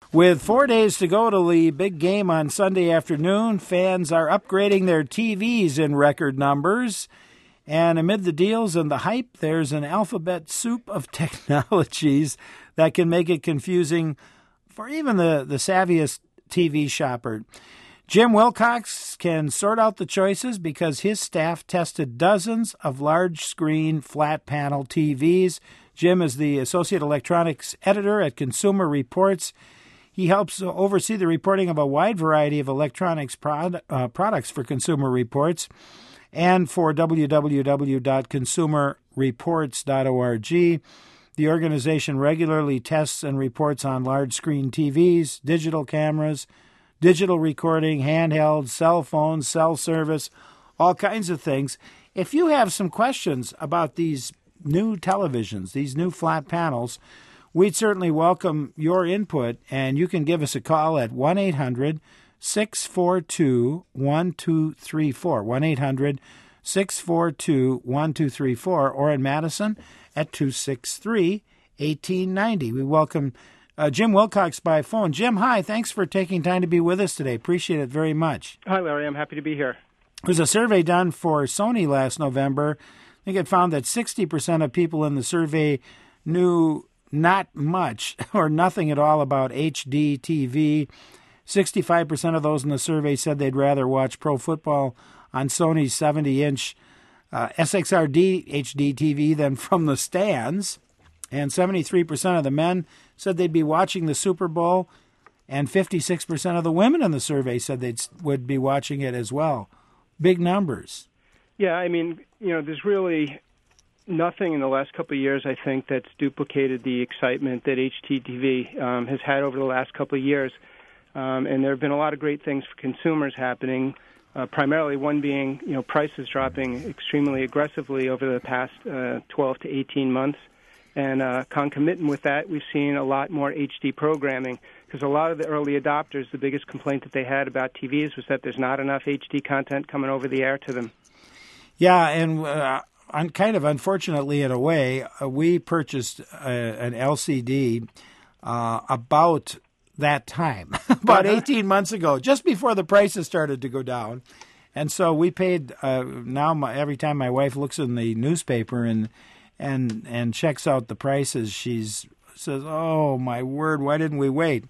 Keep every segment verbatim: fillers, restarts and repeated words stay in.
With four days to go to the big game on Sunday afternoon, fans are upgrading their T Vs in record numbers. And amid the deals and the hype, there's an alphabet soup of technologies that can make it confusing for even the, the savviest T V shopper. Jim Wilcox can sort out the choices because his staff tested dozens of large-screen flat-panel T Vs. Jim is the Associate Electronics Editor at Consumer Reports. He helps oversee the reporting of a wide variety of electronics prod, uh, products for Consumer Reports and for w w w dot consumer reports dot org. The organization regularly tests and reports on large-screen T Vs, digital cameras, digital recording, handheld, cell phones, cell service, all kinds of things. If you have some questions about these new televisions, these new flat panels, we'd certainly welcome your input, and you can give us a call at one eight hundred six four two one two three four, one eight hundred six four two one two three four, or in Madison at two six three one eight nine zero. We welcome uh, Jim Wilcox by phone. Jim, hi. Thanks for taking time to be with us today. Appreciate it very much. Hi, Larry. I'm happy to be here. There was a survey done for Sony last November. I think it found that sixty percent of people in the survey knew not much or nothing at all about H D T V. sixty-five percent of those in the survey said they'd rather watch pro football on Sony's seventy-inch uh, S X R D H D T V than from the stands. And seventy-three percent of the men said they'd be watching the Super Bowl, and fifty-six percent of the women in the survey said they would be watching it as well. Big numbers. Yeah, I mean, you know, there's really nothing in the last couple of years, I think, that's duplicated the excitement that H D T V um, has had over the last couple of years. Um, and there have been a lot of great things for consumers happening, uh, primarily one being, you know, prices dropping extremely aggressively over the past uh, twelve to eighteen months. And uh, concomitant with that, we've seen a lot more H D programming, because a lot of the early adopters, the biggest complaint that they had about T Vs was that there's not enough H D content coming over the air to them. Yeah, and uh, un- kind of unfortunately in a way, uh, we purchased uh, an L C D uh, about that time, about eighteen months ago, just before the prices started to go down. And so we paid, uh, now my, every time my wife looks in the newspaper and and and checks out the prices, she's says, oh, my word, why didn't we wait?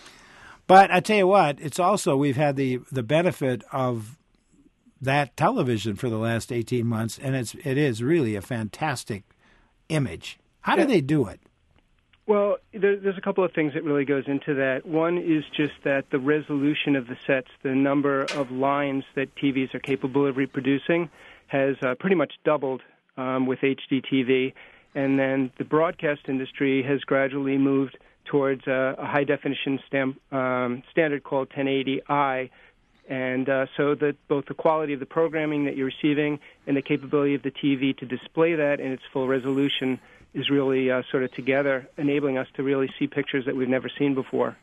But I tell you what, it's also, we've had the, the benefit of that television for the last eighteen months, and it's it is really a fantastic image. How do they do it? Well, there, there's a couple of things that really goes into that. One is just that the resolution of the sets, the number of lines that T Vs are capable of reproducing, has uh, pretty much doubled um, with H D T V. And then the broadcast industry has gradually moved towards uh, a high-definition stam- um, standard called ten eighty i. And uh, so that both the quality of the programming that you're receiving and the capability of the T V to display that in its full resolution is really uh, sort of together, enabling us to really see pictures that we've never seen before.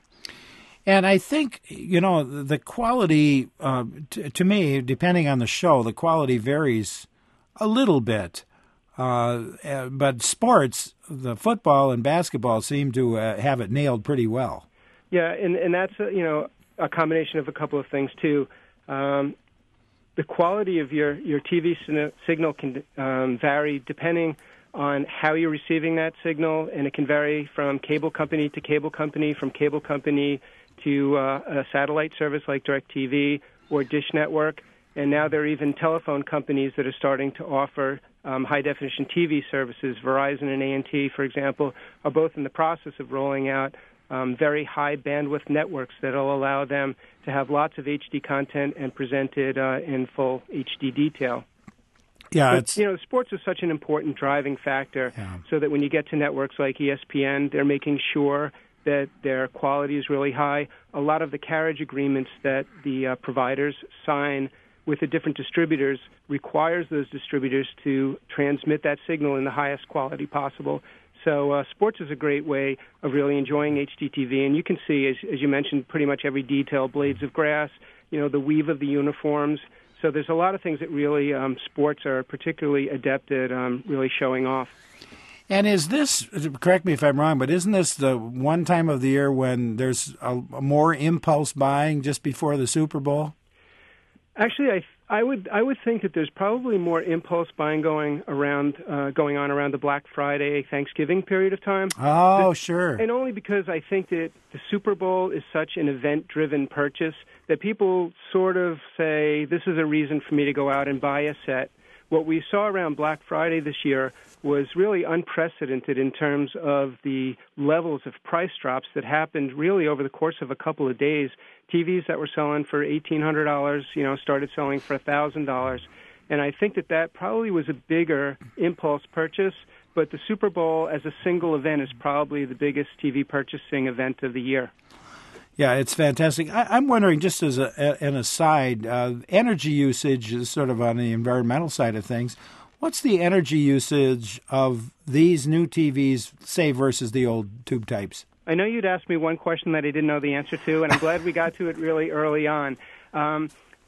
And I think, you know, the quality, uh, t- to me, depending on the show, the quality varies a little bit. Uh, uh, but sports, the football and basketball seem to uh, have it nailed pretty well. Yeah, and, and that's, uh, you know, a combination of a couple of things, too. Um, the quality of your, your T V signal can um, vary depending on how you're receiving that signal, and it can vary from cable company to cable company, from cable company to uh, a satellite service like DirecTV or Dish Network. And now there are even telephone companies that are starting to offer um, high-definition T V services. Verizon and A and T, for example, are both in the process of rolling out um, very high-bandwidth networks that will allow them to have lots of H D content and present it uh, in full H D detail. Yeah, but, it's, you know, sports is such an important driving factor, yeah. so that when you get to networks like E S P N, they're making sure that their quality is really high. A lot of the carriage agreements that the uh, providers sign with the different distributors requires those distributors to transmit that signal in the highest quality possible. So uh, sports is a great way of really enjoying H D T V, and you can see, as, as you mentioned, pretty much every detail, blades of grass, you know, the weave of the uniforms. So there's a lot of things that really um, sports are particularly adept at um, really showing off. And is this, correct me if I'm wrong, but isn't this the one time of the year when there's a, a more impulse buying just before the Super Bowl? Actually, I I would I would think that there's probably more impulse buying going around uh, going on around the Black Friday, Thanksgiving period of time. Oh, the, sure. And only because I think that the Super Bowl is such an event-driven purchase that people sort of say, this is a reason for me to go out and buy a set. What we saw around Black Friday this year was really unprecedented in terms of the levels of price drops that happened really over the course of a couple of days. T Vs that were selling for eighteen hundred dollars, you know, started selling for one thousand dollars. And I think that that probably was a bigger impulse purchase, but the Super Bowl as a single event is probably the biggest T V purchasing event of the year. Yeah, it's fantastic. I, I'm wondering, just as a, a, an aside, uh, energy usage is sort of on the environmental side of things. What's the energy usage of these new T Vs, say, versus the old tube types? I know you'd asked me one question that I didn't know the answer to, and I'm glad we got to it really early on. Um,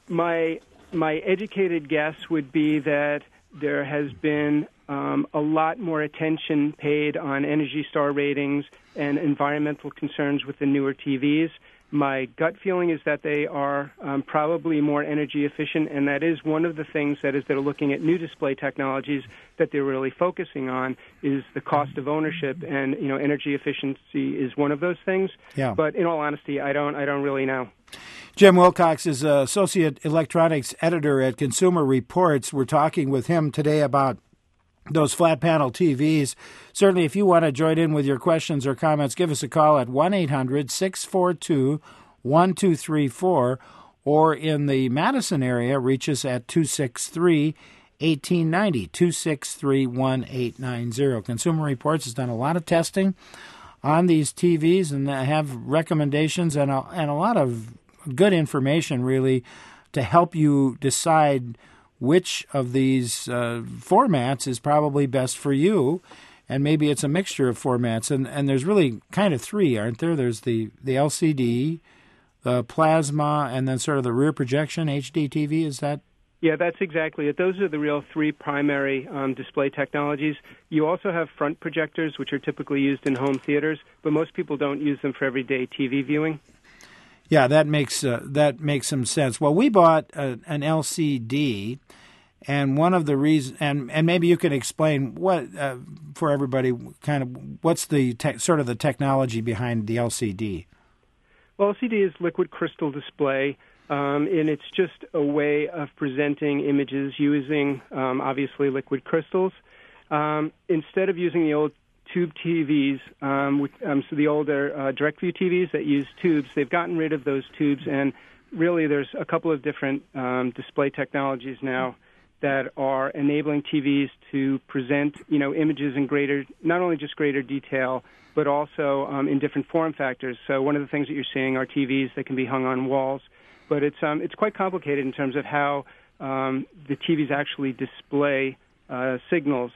my my educated guess would be that there has been um, a lot more attention paid on Energy Star ratings and environmental concerns with the newer T Vs. My gut feeling is that they are um, probably more energy efficient, and that is one of the things that is they're looking at new display technologies that they're really focusing on is the cost of ownership, and you know, energy efficiency is one of those things. Yeah. But in all honesty, I don't, I don't really know. Jim Wilcox is uh, Associate Electronics Editor at Consumer Reports. We're talking with him today about those flat panel T Vs. Certainly, if you want to join in with your questions or comments, give us a call at one eight hundred six four two one two three four, or in the Madison area, reach us at two six three one eight nine zero, two six three one eight nine zero. Consumer Reports has done a lot of testing on these T Vs and have recommendations and a, and a lot of good information, really, to help you decide which of these uh, formats is probably best for you, and maybe it's a mixture of formats. And, and there's really kind of three, aren't there? There's the, the L C D, the plasma, and then sort of the rear projection H D T V. Is that? Yeah, that's exactly it. Those are the real three primary um, display technologies. You also have front projectors, which are typically used in home theaters, but most people don't use them for everyday T V viewing. Yeah, that makes uh, that makes some sense. Well, we bought a, an L C D, and one of the reasons, and, and maybe you can explain what uh, for everybody, kind of what's the te- sort of the technology behind the L C D. Well, L C D is liquid crystal display, um, and it's just a way of presenting images using um, obviously liquid crystals. Um, instead of using the old tube T Vs, um, with, um, so the older uh, DirectView T Vs that use tubes, they've gotten rid of those tubes, and really there's a couple of different um, display technologies now that are enabling T Vs to present, you know, images in greater, not only just greater detail, but also um, in different form factors. So one of the things that you're seeing are T Vs that can be hung on walls, but it's um, it's quite complicated in terms of how um, the T Vs actually display uh, signals.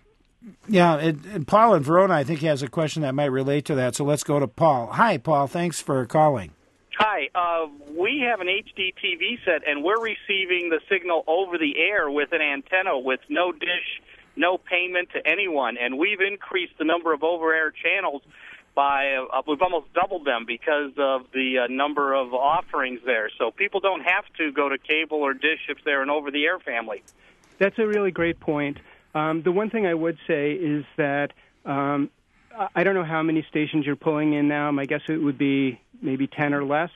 Yeah, it, and Paul in Verona, I think, has a question that might relate to that. So let's go to Paul. Hi, Paul. Thanks for calling. Hi. Uh, we have an H D T V set, and we're receiving the signal over the air with an antenna with no dish, no payment to anyone. And we've increased the number of over-air channels by, uh, we've almost doubled them because of the uh, number of offerings there. So people don't have to go to cable or dish if they're an over-the-air family. That's a really great point. Um, the one thing I would say is that um, I don't know how many stations you're pulling in now. My guess it would be maybe ten or less.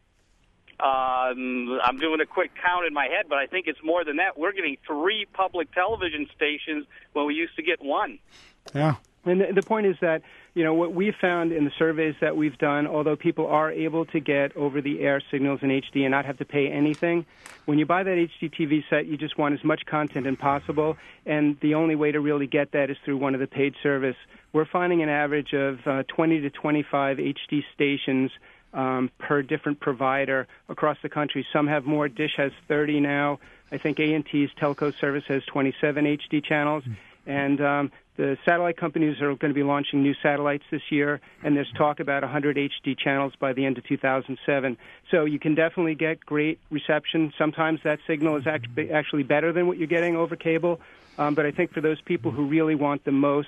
Um, I'm doing a quick count in my head, but I think it's more than that. We're getting three public television stations when we used to get one. Yeah. And the, the point is that, you know, what we've found in the surveys that we've done, although people are able to get over-the-air signals in H D and not have to pay anything, when you buy that H D T V set, you just want as much content as possible, and the only way to really get that is through one of the paid service. We're finding an average of uh, twenty to twenty-five H D stations um, per different provider across the country. Some have more. Dish has thirty now. I think A and T's telco service has twenty-seven H D channels. And um, the satellite companies are going to be launching new satellites this year, and there's talk about one hundred H D channels by the end of two thousand seven. So you can definitely get great reception. Sometimes that signal is actually better than what you're getting over cable. Um, but I think for those people who really want the most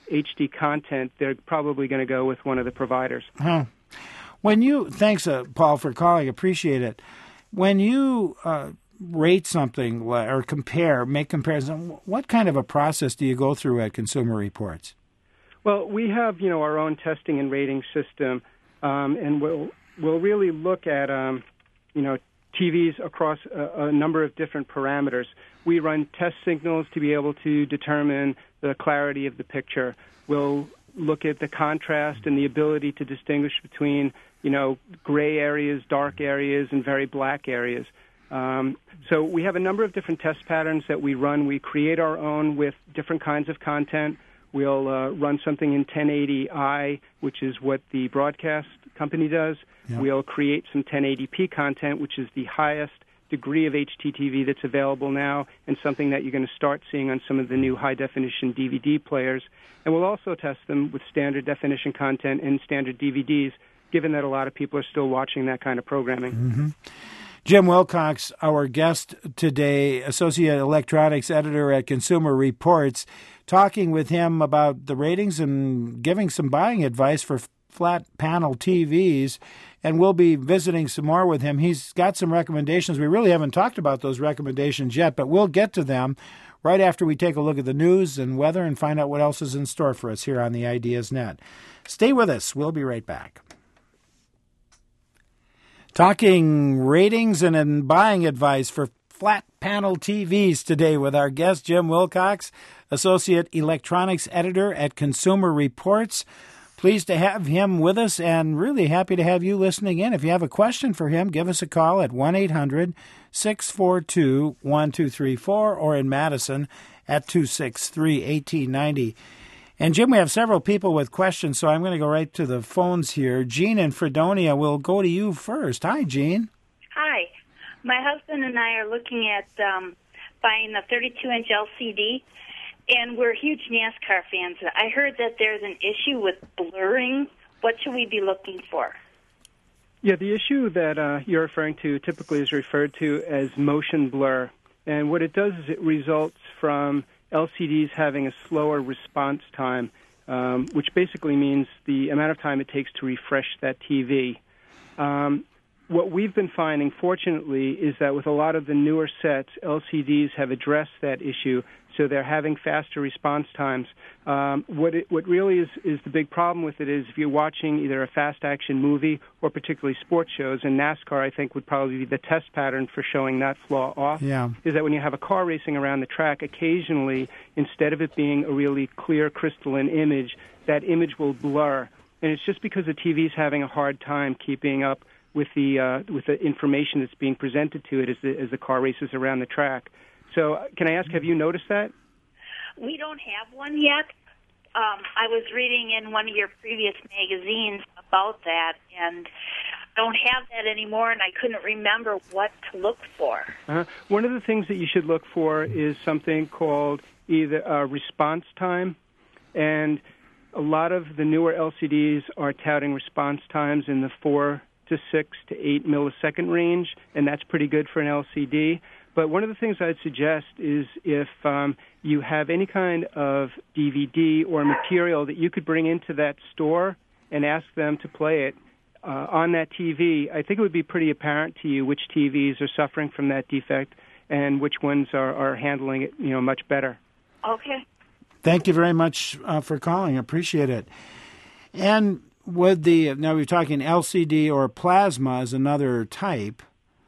H D content, they're probably going to go with one of the providers. Huh. When you, thanks, uh, Paul, for calling. Appreciate it. When you uh, rate something or compare, make comparison, what kind of a process do you go through at Consumer Reports? Well, we have, you know, our own testing and rating system, um, and we'll we'll really look at, um, you know, T Vs across a, a number of different parameters. We run test signals to be able to determine the clarity of the picture. We'll look at the contrast and the ability to distinguish between, you know, gray areas, dark areas, and very black areas. Um, so we have a number of different test patterns that we run. We create our own with different kinds of content. We'll uh, run something in ten eighty i, which is what the broadcast company does. Yeah. We'll create some ten eighty p content, which is the highest degree of H D T V that's available now, and something that you're going to start seeing on some of the new high-definition D V D players. And we'll also test them with standard definition content and standard D V Ds, given that a lot of people are still watching that kind of programming. Mm-hmm. Jim Wilcox, our guest today, Associate Electronics Editor at Consumer Reports, talking with him about the ratings and giving some buying advice for flat panel T Vs. And we'll be visiting some more with him. He's got some recommendations. We really haven't talked about those recommendations yet, but we'll get to them right after we take a look at the news and weather and find out what else is in store for us here on the Ideas Net. Stay with us. We'll be right back. Talking ratings and, and buying advice for flat panel T Vs today with our guest, Jim Wilcox, Associate Electronics Editor at Consumer Reports. Pleased to have him with us and really happy to have you listening in. If you have a question for him, give us a call at one eight hundred six four two one two three four or in Madison at two six three one eight nine zero. And, Jim, we have several people with questions, so I'm going to go right to the phones here. Jean in Fredonia, will go to you first. Hi, Jean. Hi. My husband and I are looking at um, buying a thirty-two inch L C D, and we're huge NASCAR fans. I heard that there's an issue with blurring. What should we be looking for? Yeah, the issue that uh, you're referring to typically is referred to as motion blur. And what it does is it results from L C Ds having a slower response time, um, which basically means the amount of time it takes to refresh that T V. Um, what we've been finding, fortunately, is that with a lot of the newer sets, L C Ds have addressed that issue, so they're having faster response times. Um, what it, what really is, is the big problem with it is if you're watching either a fast-action movie or particularly sports shows, and NASCAR, I think, would probably be the test pattern for showing that flaw off, yeah. is that when you have a car racing around the track, occasionally, instead of it being a really clear, crystalline image, that image will blur. And it's just because the T V is having a hard time keeping up with the uh, with the information that's being presented to it as the, as the car races around the track. So uh, can I ask, have you noticed that? We don't have one yet. Um, I was reading in one of your previous magazines about that, and I don't have that anymore, and I couldn't remember what to look for. Uh-huh. One of the things that you should look for is something called either uh, response time, and a lot of the newer L C Ds are touting response times in the four to six to eight millisecond range, and that's pretty good for an L C D. But one of the things I'd suggest is if um, you have any kind of D V D or material that you could bring into that store and ask them to play it uh, on that T V, I think it would be pretty apparent to you which T Vs are suffering from that defect and which ones are, are handling it, you know, much better. Okay. Thank you very much uh, for calling. I appreciate it. And with the, now we're talking L C D or plasma is another type.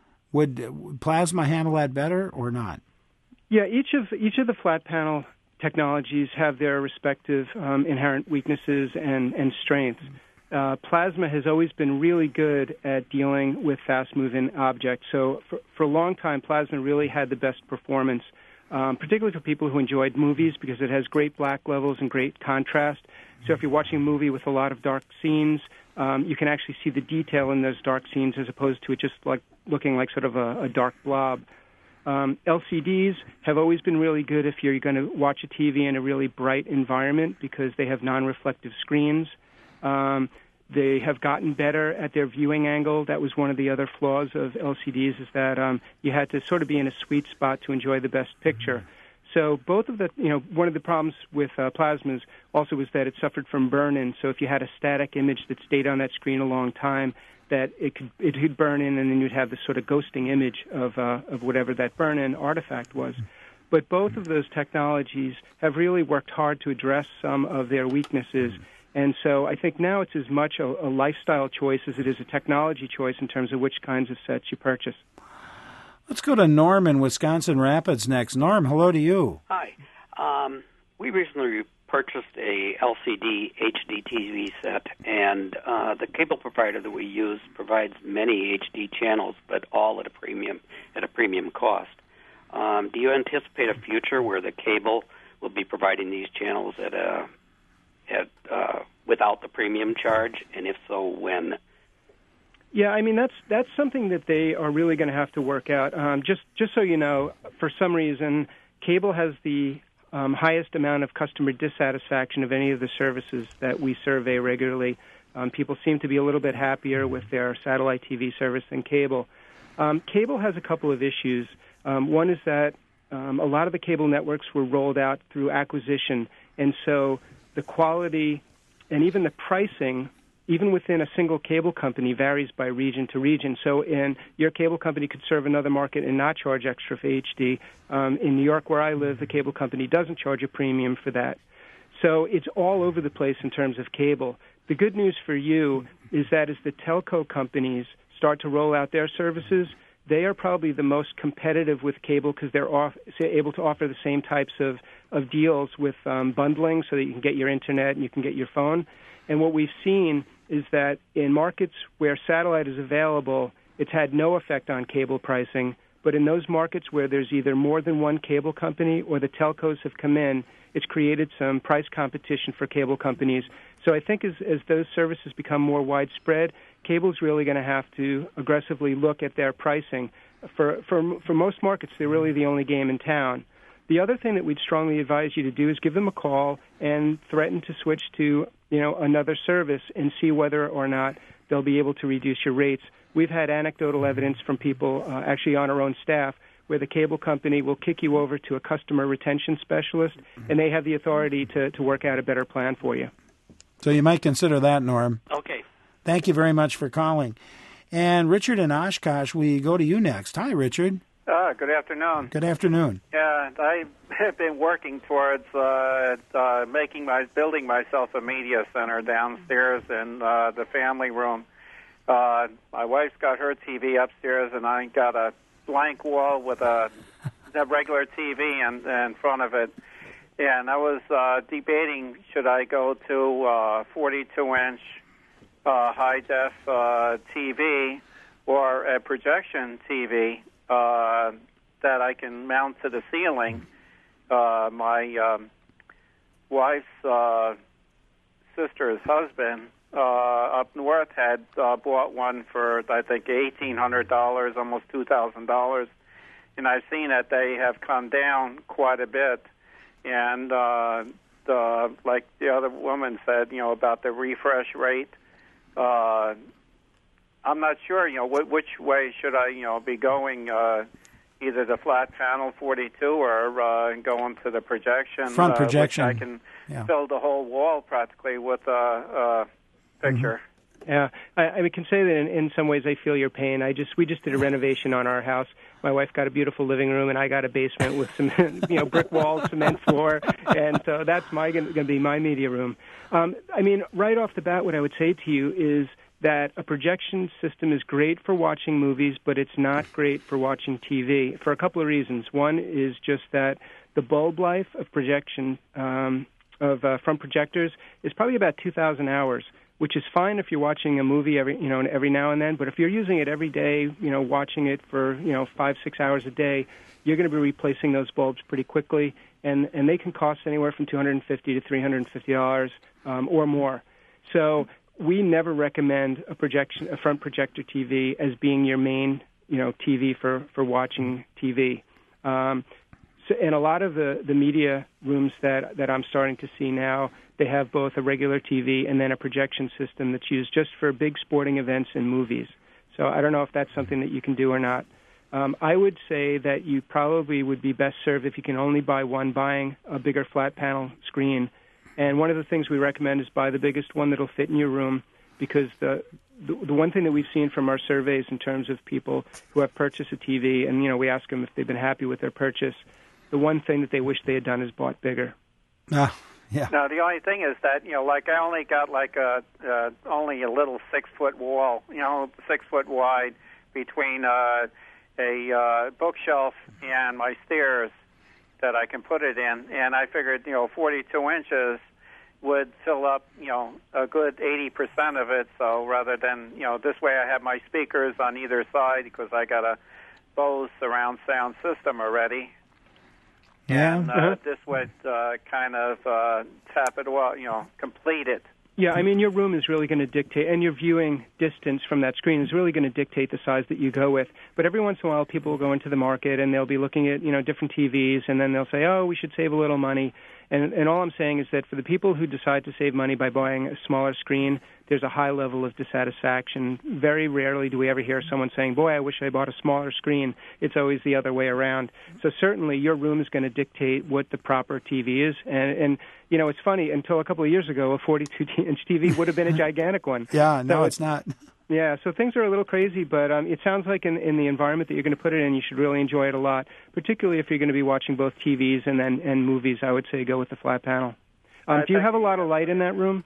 Would plasma handle that better or not? Yeah, each of each of the flat panel technologies have their respective um, inherent weaknesses and, and strengths. Uh, plasma has always been really good at dealing with fast-moving objects. So for, for a long time, plasma really had the best performance, um, particularly for people who enjoyed movies because it has great black levels and great contrast. So if you're watching a movie with a lot of dark scenes, um, you can actually see the detail in those dark scenes as opposed to it just like looking like sort of a, a dark blob. Um, L C Ds have always been really good if you're going to watch a T V in a really bright environment because they have non-reflective screens. Um, they have gotten better at their viewing angle. That was one of the other flaws of L C Ds is that um, you had to sort of be in a sweet spot to enjoy the best picture. So both of the, you know, one of the problems with uh, plasmas also was that it suffered from burn-in. So if you had a static image that stayed on that screen a long time, that it could it could burn in, and then you'd have this sort of ghosting image of uh, of whatever that burn-in artifact was. But both of those technologies have really worked hard to address some of their weaknesses. And so I think now it's as much a, a lifestyle choice as it is a technology choice in terms of which kinds of sets you purchase. Let's go to Norm in Wisconsin Rapids next. Norm, hello to you. Hi. Um, we recently purchased a L C D H D T V set, and uh, the cable provider that we use provides many H D channels, but all at a premium at a premium cost. Um, do you anticipate a future where the cable will be providing these channels at a at uh, without the premium charge, and if so, when? Yeah, I mean that's that's something that they are really going to have to work out. Um, just just so you know, for some reason, cable has the um, highest amount of customer dissatisfaction of any of the services that we survey regularly. Um, people seem to be a little bit happier with their satellite T V service than cable. Um, cable has a couple of issues. Um, one is that um, a lot of the cable networks were rolled out through acquisition, and so the quality and even the pricing, even within a single cable company, varies by region to region. So in your cable company could serve another market and not charge extra for H D. Um, in New York, where I live, the cable company doesn't charge a premium for that. So it's all over the place in terms of cable. The good news for you is that as the telco companies start to roll out their services, they are probably the most competitive with cable because they're off, able to offer the same types of, of deals with um, bundling so that you can get your internet and you can get your phone. And what we've seen is that in markets where satellite is available, it's had no effect on cable pricing. But in those markets where there's either more than one cable company or the telcos have come in, it's created some price competition for cable companies. So I think as, as those services become more widespread, cable's really going to have to aggressively look at their pricing. For, for, for most markets, they're really the only game in town. The other thing that we'd strongly advise you to do is give them a call and threaten to switch to, you know, another service and see whether or not they'll be able to reduce your rates. We've had anecdotal evidence from people uh, actually on our own staff where the cable company will kick you over to a customer retention specialist, and they have the authority to, to work out a better plan for you. So you might consider that, Norm. Okay. Thank you very much for calling. And Richard in Oshkosh, we go to you next. Hi, Richard. Uh, good afternoon. Good afternoon. Yeah, I have been working towards uh, uh, making my building myself a media center downstairs in uh, the family room. Uh, my wife's got her T V upstairs, and I got a blank wall with a, a regular T V in, in front of it. And I was uh, debating, should I go to uh, forty-two inch uh, high-def uh, T V or a projection T V uh, that I can mount to the ceiling. Uh, my um, wife's uh, sister's husband uh, up north had uh, bought one for, I think, eighteen hundred dollars, almost two thousand dollars. And I've seen that they have come down quite a bit. And uh, the, like the other woman said, you know, about the refresh rate, uh, I'm not sure, you know, wh- which way should I, you know, be going, uh, either the flat panel forty-two or uh, going to the projection. Front projection. Uh, which I can yeah. fill the whole wall practically with a, a picture. Mm-hmm. Yeah, I, I can say that in, in some ways I feel your pain. I just we just did a renovation on our house. My wife got a beautiful living room, and I got a basement with some, you know, brick walls, cement floor, and so that's my going to be my media room. Um, I mean, right off the bat, what I would say to you is that a projection system is great for watching movies, but it's not great for watching T V for a couple of reasons. One is just that the bulb life of projection um, of uh, from projectors is probably about two thousand hours, which is fine if you're watching a movie every you know every now and then. But if you're using it every day, you know, watching it for you know five six hours a day, you're going to be replacing those bulbs pretty quickly, and and they can cost anywhere from two hundred fifty to three hundred fifty dollars um, or more. So we never recommend a projection, a front projector T V as being your main, you know, T V for, for watching T V. Um, so, and a lot of the, the media rooms that, that I'm starting to see now, they have both a regular T V and then a projection system that's used just for big sporting events and movies. So I don't know if that's something that you can do or not. Um, I would say that you probably would be best served if you can only buy one, buying a bigger flat panel screen. And one of the things we recommend is buy the biggest one that'll fit in your room, because the, the the one thing that we've seen from our surveys in terms of people who have purchased a T V, and, you know, we ask them if they've been happy with their purchase, the one thing that they wish they had done is bought bigger. Ah, yeah. Now, the only thing is that, you know, like I only got like a uh, only a little six-foot wall, you know, six foot wide between uh, a uh, bookshelf and my stairs that I can put it in. And I figured, you know, forty-two inches would fill up, you know, a good eighty percent of it. So rather than, you know, this way I have my speakers on either side because I got a Bose surround sound system already. Yeah. And uh, Uh-huh. this would uh, kind of uh, tap it well, you know, complete it. Yeah, I mean, your room is really going to dictate, and your viewing distance from that screen is really going to dictate the size that you go with. But every once in a while, people will go into the market, and they'll be looking at, you know, different T Vs, and then they'll say, oh, we should save a little money. And, and all I'm saying is that for the people who decide to save money by buying a smaller screen, there's a high level of dissatisfaction. Very rarely do we ever hear someone saying, boy, I wish I bought a smaller screen. It's always the other way around. So certainly your room is going to dictate what the proper T V is. And, and you know, it's funny, until a couple of years ago, a forty-two inch T V would have been a gigantic one. Yeah, no, So it's not. Yeah, so things are a little crazy, but um, it sounds like in, in the environment that you're going to put it in, you should really enjoy it a lot, particularly if you're going to be watching both T Vs and then and movies. I would say go with the flat panel. Um, Uh, do you thank have a you. lot of light in that room?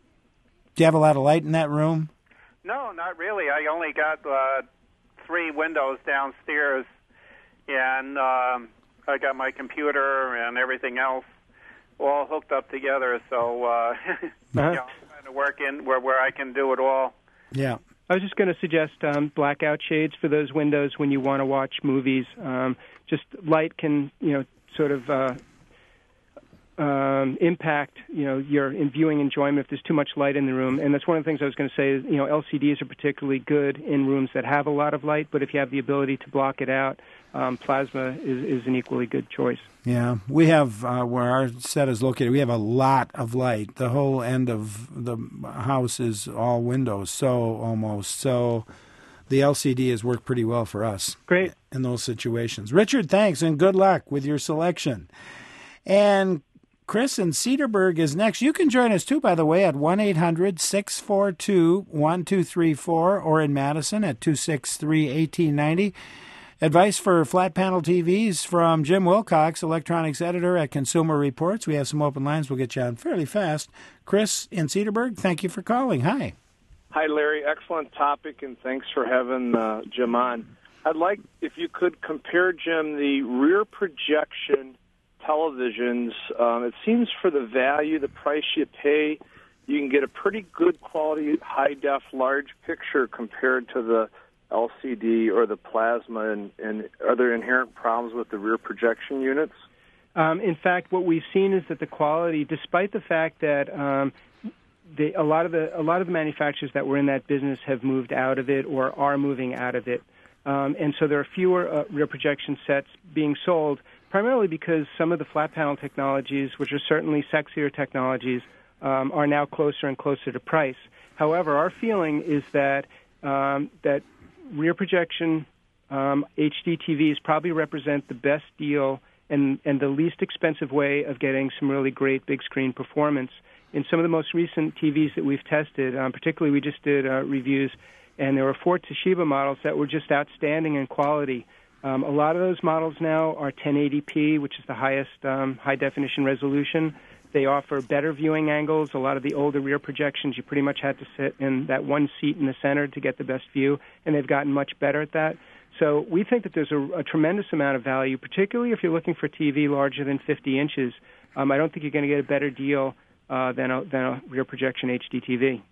Do you have a lot of light in that room? No, not really. I only got uh, three windows downstairs, and um, I got my computer and everything else all hooked up together. So uh, you know, I'm trying to work in where where I can do it all. Yeah. I was just going to suggest um, blackout shades for those windows when you want to watch movies. Um, just light can, you know, sort of uh, um, impact, you know, your in viewing enjoyment if there's too much light in the room. And that's one of the things I was going to say. Is, you know, L C Ds are particularly good in rooms that have a lot of light, but if you have the ability to block it out, um, plasma is, is an equally good choice. Yeah, we have, uh, where our set is located, we have a lot of light. The whole end of the house is all windows, so almost. So the L C D has worked pretty well for us. Great. In those situations. Richard, thanks, and good luck with your selection. And Chris in Cedarburg is next. You can join us, too, by the way, at one eight hundred six four two one two three four or in Madison at two six three one eight nine zero. Advice for flat panel T Vs from Jim Wilcox, electronics editor at Consumer Reports. We have some open lines. We'll get you on fairly fast. Chris in Cedarburg, thank you for calling. Hi. Hi, Larry. Excellent topic, and thanks for having uh, Jim on. I'd like, if you could compare, Jim, the rear projection televisions. Um, it seems for the value, the price you pay, you can get a pretty good quality, high-def, large picture compared to the L C D or the plasma, and, and are there inherent problems with the rear projection units? Um, in fact, what we've seen is that the quality, despite the fact that um, the, a lot of the a lot of the manufacturers that were in that business have moved out of it or are moving out of it, um, and so there are fewer uh, rear projection sets being sold, primarily because some of the flat panel technologies, which are certainly sexier technologies, um, are now closer and closer to price. However, our feeling is that um, that rear projection um, H D T Vs probably represent the best deal and, and the least expensive way of getting some really great big screen performance. In some of the most recent T Vs that we've tested, um, particularly we just did uh, reviews, and there were four Toshiba models that were just outstanding in quality. Um, a lot of those models now are ten eighty p, which is the highest um, high-definition resolution. They offer better viewing angles. A lot of the older rear projections, you pretty much had to sit in that one seat in the center to get the best view, and they've gotten much better at that. So we think that there's a, a tremendous amount of value, particularly if you're looking for a T V larger than fifty inches. Um, I don't think you're going to get a better deal uh, than, a, than a rear projection H D T V.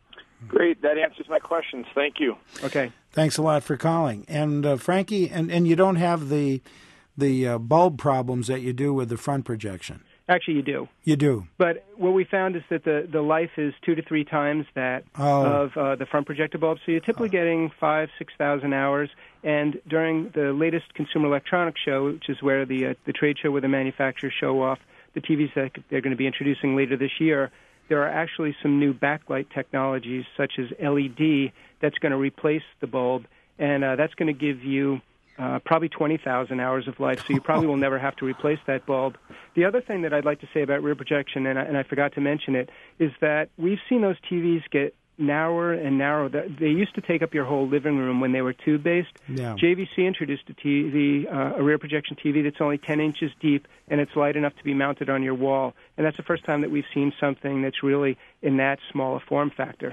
Great. That answers my questions. Thank you. Okay. Thanks a lot for calling. And uh, Frankie, and, and you don't have the the uh, bulb problems that you do with the front projection. Actually, you do. You do. But what we found is that the, the life is two to three times that Oh. of uh, the front projector bulb. So you're typically getting five, six thousand hours. And during the latest Consumer Electronics Show, which is where the uh, the trade show where the manufacturers show off the T Vs that they're going to be introducing later this year, there are actually some new backlight technologies, such as L E D, that's going to replace the bulb, and uh, that's going to give you uh, probably twenty thousand hours of life, so you probably will never have to replace that bulb. The other thing that I'd like to say about rear projection, and I, and I forgot to mention it, is that we've seen those T Vs get narrower and narrower. They used to take up your whole living room when they were tube-based. Yeah. J V C introduced a T V, uh, a rear projection T V that's only ten inches deep, and it's light enough to be mounted on your wall. And that's the first time that we've seen something that's really in that small a form factor.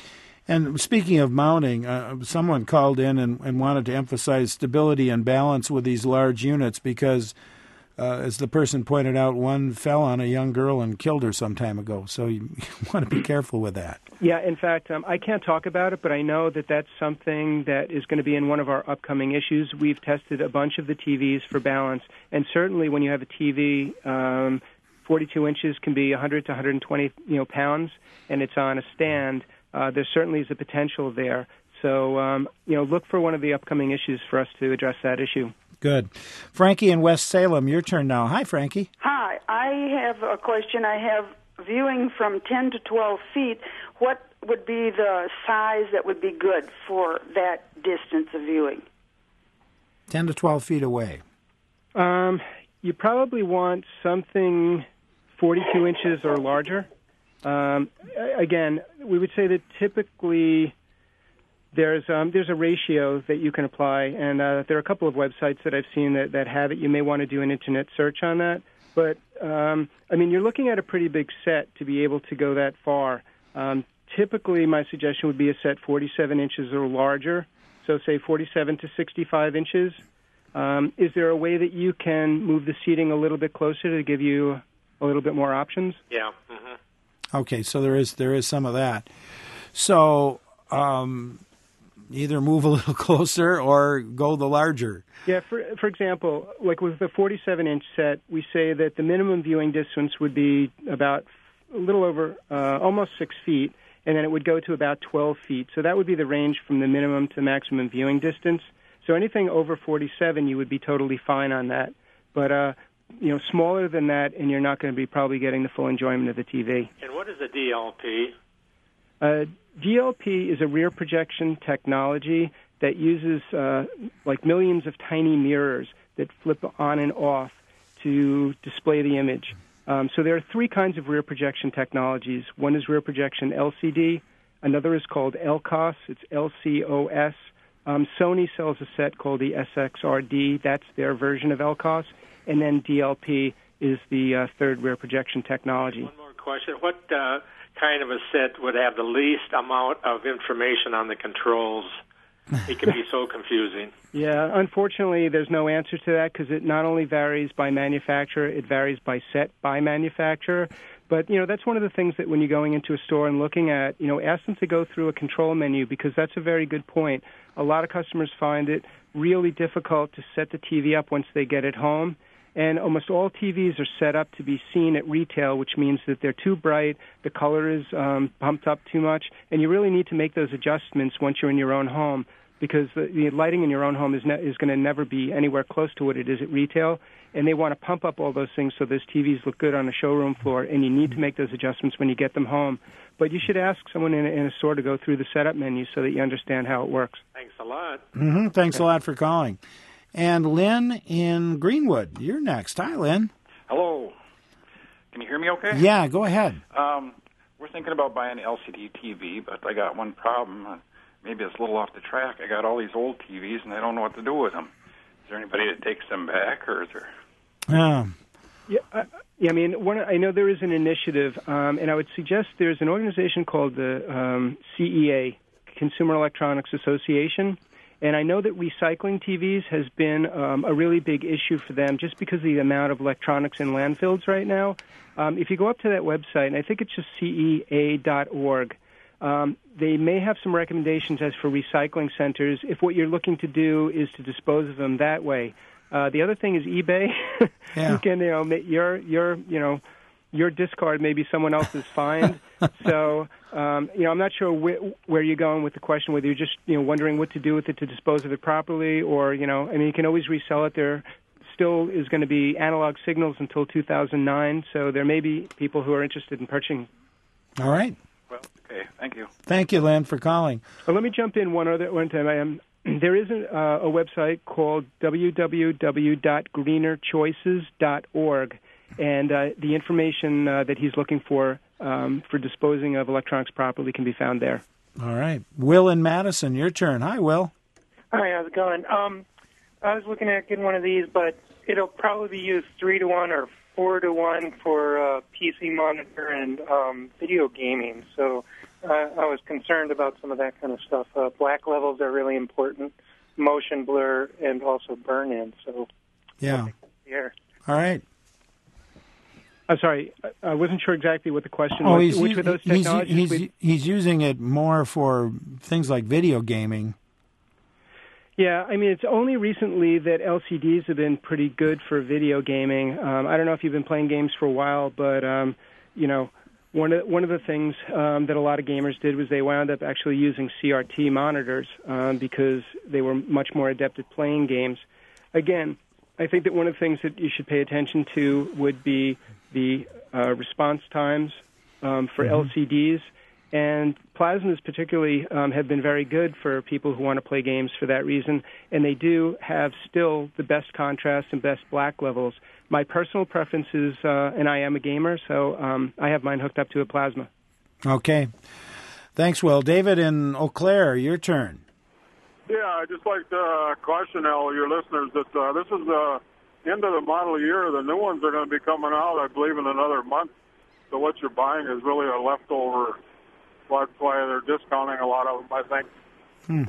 And speaking of mounting, uh, someone called in and, and wanted to emphasize stability and balance with these large units because, uh, as the person pointed out, one fell on a young girl and killed her some time ago. So you, you want to be careful with that. Yeah, in fact, um, I can't talk about it, but I know that that's something that is going to be in one of our upcoming issues. We've tested a bunch of the T Vs for balance, and certainly when you have a T V, um, forty-two inches can be one hundred to one hundred twenty you know, pounds, and it's on a stand. Uh, there certainly is a potential there. So, um, you know, look for one of the upcoming issues for us to address that issue. Good. Frankie in West Salem, your turn now. Hi, Frankie. Hi. I have a question. I have viewing from ten to twelve feet. What would be the size that would be good for that distance of viewing? ten to twelve feet away. Um, you probably want something forty-two inches or larger. Um, again, we would say that typically there's um, there's a ratio that you can apply, and uh, there are a couple of websites that I've seen that, that have it. You may want to do an internet search on that. But, um, I mean, you're looking at a pretty big set to be able to go that far. Um, typically, my suggestion would be a set forty-seven inches or larger, so say forty-seven to sixty-five inches. Um, is there a way that you can move the seating a little bit closer to give you a little bit more options? Yeah. Mm-hmm. Okay, so there is there is some of that. So um, either move a little closer or go the larger. Yeah, for for example, like with the forty-seven inch set, we say that the minimum viewing distance would be about a little over, uh, almost six feet, and then it would go to about twelve feet. So that would be the range from the minimum to maximum viewing distance. So anything over forty-seven, you would be totally fine on that. But uh, you know, smaller than that, and you're not going to be probably getting the full enjoyment of the T V. And what is a D L P? Uh, D L P is a rear projection technology that uses uh, like millions of tiny mirrors that flip on and off to display the image. Um, so there are three kinds of rear projection technologies. One is rear projection L C D. Another is called L C O S. It's L C O S. Um, Sony sells a set called the S X R D. That's their version of L C O S. And then D L P is the uh, third rear projection technology. One more question. What uh, kind of a set would have the least amount of information on the controls? It can be so confusing. Yeah, unfortunately, there's no answer to that because it not only varies by manufacturer, it varies by set by manufacturer. But, you know, that's one of the things that when you're going into a store and looking at, you know, ask them to go through a control menu because that's a very good point. A lot of customers find it really difficult to set the T V up once they get it home. And almost all T Vs are set up to be seen at retail, which means that they're too bright, the color is um, pumped up too much, and you really need to make those adjustments once you're in your own home because the, the lighting in your own home is ne- is going to never be anywhere close to what it is at retail, and they want to pump up all those things so those T Vs look good on the showroom floor, and you need to make those adjustments when you get them home. But you should ask someone in a, in a store to go through the setup menu so that you understand how it works. Thanks a lot. Mm-hmm. Thanks a lot for calling. And Lynn in Greenwood, you're next. Hi, Lynn. Hello. Can you hear me okay? Yeah, go ahead. Um, we're thinking about buying an L C D T V, but I got one problem. Maybe it's a little off the track. I got all these old T Vs, and I don't know what to do with them. Is there anybody that takes them back, or is there... Um, Yeah, I, yeah, I mean, one, I know there is an initiative, um, and I would suggest there's an organization called the um, C E A, Consumer Electronics Association, and I know that recycling T Vs has been um, a really big issue for them just because of the amount of electronics in landfills right now. Um, if you go up to that website, and I think it's just C E A dot org, um, they may have some recommendations as for recycling centers if what you're looking to do is to dispose of them that way. Uh, the other thing is eBay. Yeah. You can, you know, your your you know your discard may be someone else's find. So, um, you know, I'm not sure wh- where you're going with the question. Whether you're just you know wondering what to do with it to dispose of it properly, or you know, I mean, you can always resell it. There still is going to be analog signals until two thousand nine. So there may be people who are interested in purchasing. All right. Well, okay. Thank you. Thank you, Lynn, for calling. Well, let me jump in one other one time. I am. there is a, uh, a website called w w w dot greener choices dot org, and uh, the information uh, that he's looking for um, for disposing of electronics properly can be found there. All right. Will in Madison, your turn. Hi, Will. Hi, how's it going? Um, I was looking at getting one of these, but it'll probably be used three to one or four to one for uh, P C monitor and um, video gaming. So uh, I was concerned about some of that kind of stuff. Uh, black levels are really important, motion blur, and also burn-in. So yeah, yeah. All right. I'm sorry, I wasn't sure exactly what the question oh, was. He's, Which of those he's, technologies? he's, he's using it more for things like video gaming. Yeah, I mean, it's only recently that L C Ds have been pretty good for video gaming. Um, I don't know if you've been playing games for a while, but, um, you know, one of, one of the things um, that a lot of gamers did was they wound up actually using C R T monitors um, because they were much more adept at playing games. Again, I think that one of the things that you should pay attention to would be the uh, response times um, for mm-hmm. L C Ds. And plasmas particularly um, have been very good for people who want to play games for that reason, and they do have still the best contrast and best black levels. My personal preference is, uh, and I am a gamer, so um, I have mine hooked up to a plasma. Okay. Thanks, Will. David in Eau Claire, your turn. Yeah, I'd just like to uh, caution all your listeners that uh, this is the end of the model year. The new ones are going to be coming out, I believe, in another month. So what you're buying is really a leftover. That's why they're discounting a lot of them, I think. Hmm.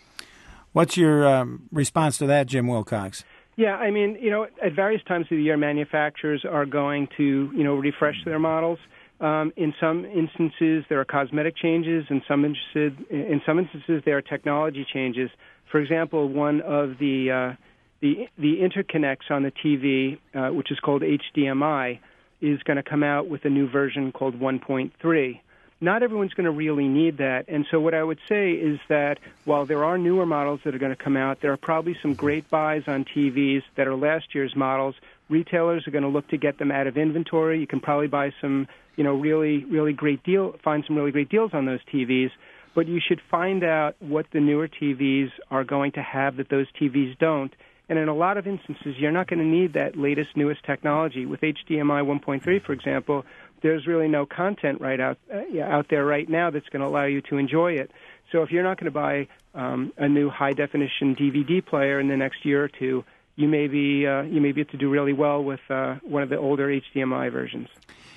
What's your um, response to that, Jim Wilcox? Yeah, I mean, you know, at various times of the year, manufacturers are going to, you know, refresh their models. Um, in some instances, there are cosmetic changes. In some instances, in some instances, there are technology changes. For example, one of the uh, the the interconnects on the T V, uh, which is called H D M I, is going to come out with a new version called one point three. Not everyone's going to really need that. And so what I would say is that while there are newer models that are going to come out, there are probably some great buys on T Vs that are last year's models. Retailers are going to look to get them out of inventory. You can probably buy some, you know, really, really great deal, find some really great deals on those T Vs. But you should find out what the newer T Vs are going to have that those T Vs don't. And in a lot of instances, you're not going to need that latest, newest technology. With H D M I one point three, for example, there's really no content right out uh, yeah, out there right now that's going to allow you to enjoy it. So if you're not going to buy um, a new high-definition D V D player in the next year or two, you may be uh, you may be able to do really well with uh, one of the older H D M I versions.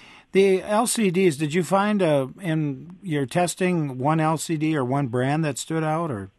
The L C Ds, did you find uh, in your testing one L C D or one brand that stood out, or?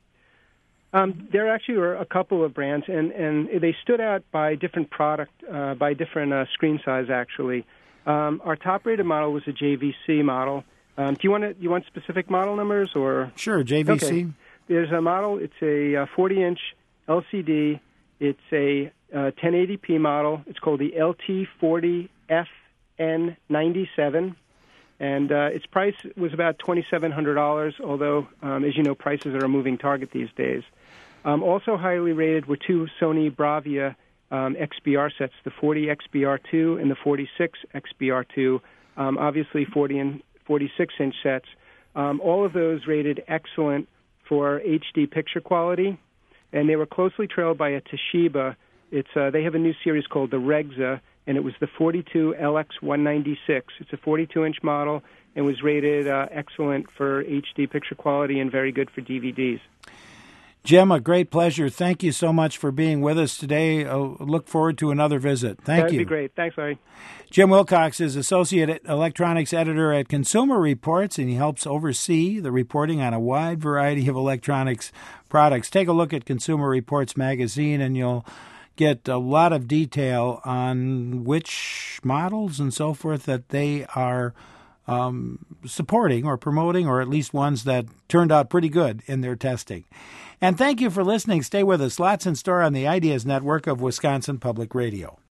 Um, there actually were a couple of brands, and, and they stood out by different product, uh, by different uh, screen size, actually. Um, our top-rated model was a J V C model. Um, do you want to, you want specific model numbers, or? Sure, J V C. Okay. There's a model. It's a forty-inch L C D. It's a uh, ten eighty p model. It's called the L T forty F N ninety-seven. And uh, its price was about twenty-seven hundred dollars, although, um, as you know, prices are a moving target these days. Um, also highly rated were two Sony Bravia um, X B R sets, the forty X B R two and the forty-six X B R two, um, obviously forty and forty-six inch sets. Um, all of those rated excellent for H D picture quality, and they were closely trailed by a Toshiba. It's uh, they have a new series called the Regza, and it was the forty-two L X one ninety-six. It's a forty-two inch model and was rated uh, excellent for H D picture quality and very good for D V Ds. Jim, a great pleasure. Thank you so much for being with us today. I'll look forward to another visit. Thank That'd you. That'd be great. Thanks, Larry. Jim Wilcox is Associate Electronics Editor at Consumer Reports, and he helps oversee the reporting on a wide variety of electronics products. Take a look at Consumer Reports magazine, and you'll get a lot of detail on which models and so forth that they are um, supporting or promoting, or at least ones that turned out pretty good in their testing. And thank you for listening. Stay with us. Lots in store on the Ideas Network of Wisconsin Public Radio.